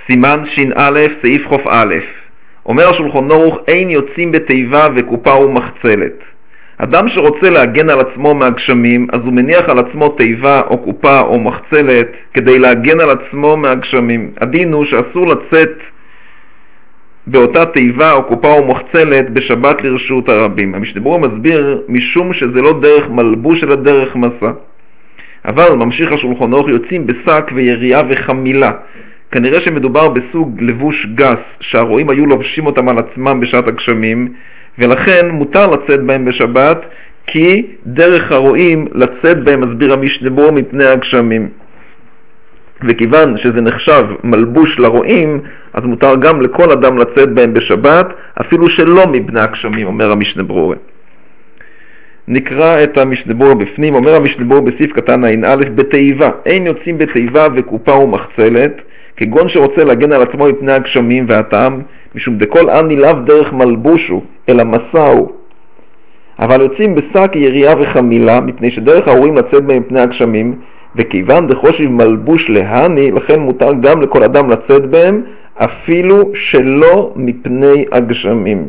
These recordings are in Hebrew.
סימן ש"א סעיף חוף א'. אומר השולחן ערוך, אין יוצאים בתיבה וקופה ומחצלת. אדם שרוצה להגן על עצמו מהגשמים, אז הוא מניח על עצמו תיבה או קופה או מחצלת כדי להגן על עצמו מהגשמים. הדין הוא שאסור לצאת באותה תיבה או קופה או מחצלת בשבת לרשות הרבים. המשנה ברורה מסביר משום שזה לא דרך מלבוש אלא דרך מסע. אבל ממשיך השולחן ערוך, יוצאים בשק ויריעה וחמילה. כנראה שמדובר בסוג לבוש גס שהרועים היו לובשים אותם על עצמם בשעת הגשמים, ולכן מותר לצאת בהם בשבת, כי דרך הרועים לצאת בהם, מסביר המשנה ברורה, מפני הגשמים. וכיוון שזה נחשב מלבוש לרועים, אז מותר גם לכל אדם לצאת בהם בשבת, אפילו שלא מפני הגשמים, אומר המשנה ברורה. נקרא את המשנה ברורה בפנים. אומר המשנה ברורה בסעיף קטן ע"א, בתיבה אין יוצאים בתיבה וקופה ומחצלת, כגון שרוצה להגן על עצמו מפני הגשמים והטעם, משום דכל אני לאו דרך מלבושו, אלא מסעו. אבל יוצאים בשק יריעה וחמילה, מפני שדרך ההורים לצאת בהם מפני הגשמים, וכיוון דחושיב מלבוש להני, לכן מותר גם לכל אדם לצאת בהם, אפילו שלא מפני הגשמים.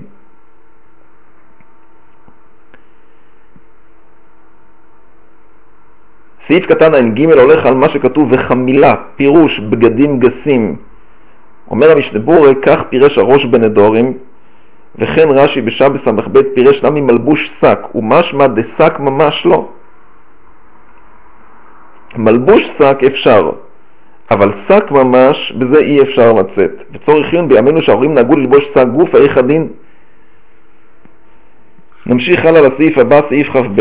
סעיף קטן ע"ג הולך על מה שכתוב וחמילה, פירוש בגדים גסים. אומר המשנה ברורה, כך פירש הראש בנדורים, וכן רש"י בשבת ס"ב פירש למה מלבוש שק, ומשמע דשק ממש לא. מלבוש שק אפשר, אבל שק ממש בזה אי אפשר לצאת. וצורך עיון בימינו שההורים נהגו ללבוש שק גוף, איך הדין? נמשיך הלאה לסעיף הבא, סעיף כ"ב.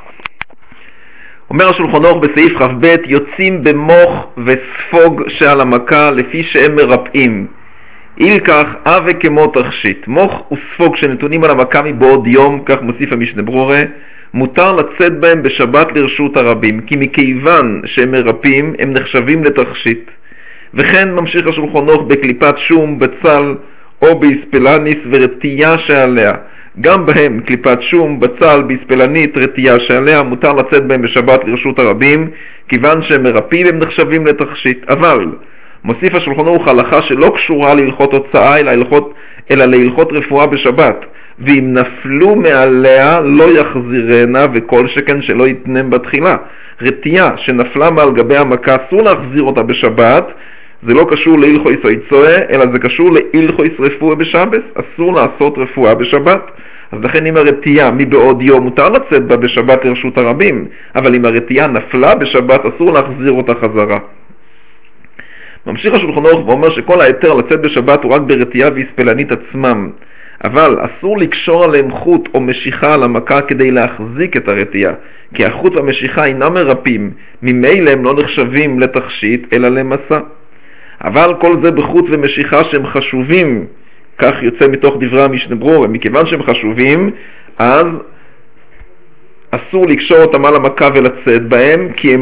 אומר השולחן ערוך בסעיף כ"ב, יוצאים במוח וספוג שעל המכה לפי שהם מרפאים. אילקח אבה כמו תכשיט. מוח וספוג שנתונים על המכה מבעוד יום, כך מוסיף המשנה ברורה, מותר לצאת בהם בשבת לרשות הרבים, כי מכיוון שהם מרפאים הם נחשבים לתכשיט. וכן ממשיך השולחן ערוך בקליפת שום, בצל או באספלניס ורתייה שעליה. גם בהם קליפת שום, בצל, באספלנית, רתייה שעליה, מותר לצאת בהם בשבת לרשות הרבים, כיוון שהם מרפאים הם נחשבים לתכשיט. אבל מוסיף השולחן ערוך הלכה שלא קשורה להלכות הוצאה אלא להלכות רפואה בשבת, ואם נפלו מעליה לא יחזירנה, וכל שכן שלא יתנם בתחילה. רתייה שנפלה מעל גבי המכה אסור להחזיר אותה בשבת, זה לא קשור להלכויס היצואה, אלא זה קשור להלכויס רפואה בשבת. אסור לעשות רפואה בשבת. אז לכן אם הרתייה מבעוד יום מותר לצאת בה בשבת לרשות הרבים, אבל אם הרתייה נפלה בשבת אסור להחזיר אותה חזרה. ממשיך השולחן ערוך ואומר שכל היתר לצאת בשבת הוא רק ברתייה ואספלנית עצמם, אבל אסור לקשור עליהם חוט או משיכה על המכה כדי להחזיק את הרתייה, כי החוט והמשיכה אינם מרפאים, ממילא הם לא נחשבים לתכשיט אלא למסע. אבל כל זה בחוט ומשיכה שהם חשובים, כך יוצא מתוך דברי המשנה ברורה, מכיוון שהם חשובים, אז אסור לקשור אותם על המכה ולצאת בהם, כי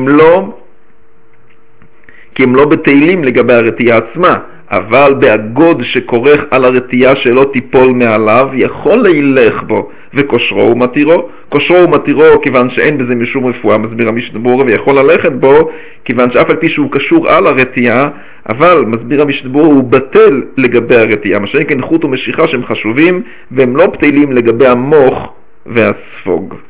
הם לא בתהילים לגבי הרתייה עצמה. אבל בהגוד שכורך על הרתייה שלא תיפול מעליו, יכול להילך בו, וכושרו ומתירו. כושרו ומתירו כיוון שאין בזה משום רפואה, מסביר המשנה ברורה, ויכול ללכת בו, כיוון שאף על פי שהוא קשור על הרתייה, אבל מסביר המשנה ברורה, הוא בטל לגבי הרתייה. מה שאין כן חוט ומשיכה שהם חשובים, והם לא בטלים לגבי המוח והספוג.